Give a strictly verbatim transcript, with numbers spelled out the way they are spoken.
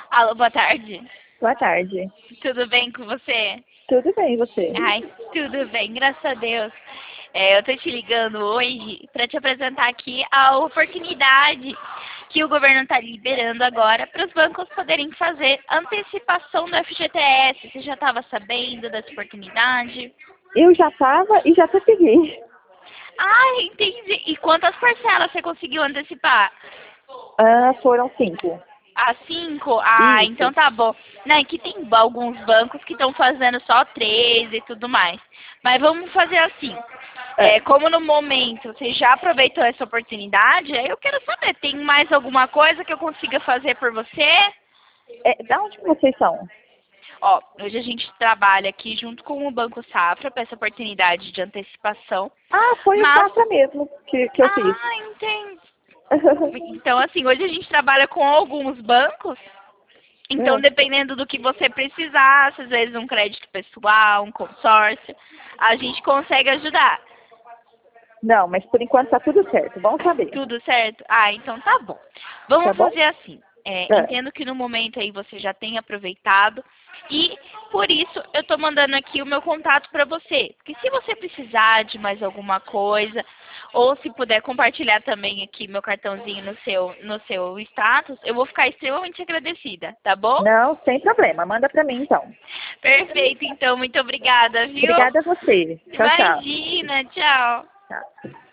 Alô, boa tarde. Boa tarde. Tudo bem com você? Tudo bem, e você? Ai, tudo bem, graças a Deus. É, eu tô te ligando hoje para te apresentar aqui a oportunidade que o governo está liberando agora para os bancos poderem fazer antecipação do F G T S. Você já estava sabendo dessa oportunidade? Eu já estava e já consegui. Ah, entendi. E quantas parcelas você conseguiu antecipar? Ah, foram cinco. A cinco? Ah, então Isso. tá bom. Não, é que tem alguns bancos que estão fazendo só três e tudo mais. Mas vamos fazer assim. É. É, como no momento você já aproveitou essa oportunidade, aí eu quero saber, tem mais alguma coisa que eu consiga fazer por você? É, da onde que vocês são? Ó, hoje a gente trabalha aqui junto com o Banco Safra para essa oportunidade de antecipação. Ah, foi o Mas, Safra mesmo que, que eu fiz. ah, entendi. Então, assim, hoje a gente trabalha com alguns bancos. Então, É. dependendo do que você precisar, às vezes um crédito pessoal, um consórcio, a gente consegue ajudar. Não, mas por enquanto tá tudo certo. Vamos saber. Tudo certo? Ah, então tá bom. Tá Vamos bom? fazer assim. É, É. entendo que no momento aí você já tem aproveitado e por isso eu tô mandando aqui o meu contato para você. Porque se você precisar de mais alguma coisa ou se puder compartilhar também aqui meu cartãozinho no seu no seu status, eu vou ficar extremamente agradecida, tá bom? Não, sem problema. Manda pra mim então. Perfeito, então muito obrigada, viu? Obrigada a você. Tchau, tchau. Imagina, tchau. Tchau.